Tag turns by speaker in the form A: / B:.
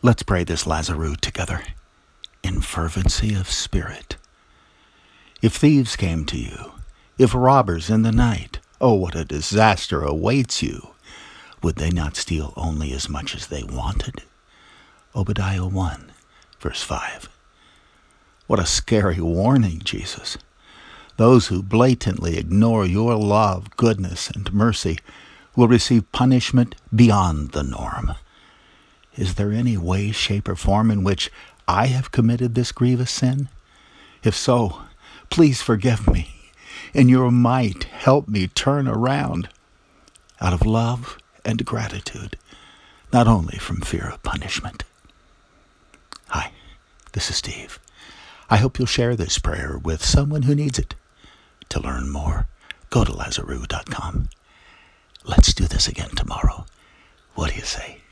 A: Let's pray this Lazarus together in fervency of spirit. If thieves came to you, if robbers in the night, oh, what a disaster awaits you. Would they not steal only as much as they wanted? Obadiah 1, verse 5. What a scary warning, Jesus. Those who blatantly ignore your love, goodness, and mercy will receive punishment beyond the norm. Is there any way, shape, or form in which I have committed this grievous sin? If so, please forgive me. In your might, help me turn around out of love and gratitude, not only from fear of punishment. Hi, this is Steve. I hope you'll share this prayer with someone who needs it. To learn more, go to Lazarus.com. Let's do this again tomorrow. What do you say?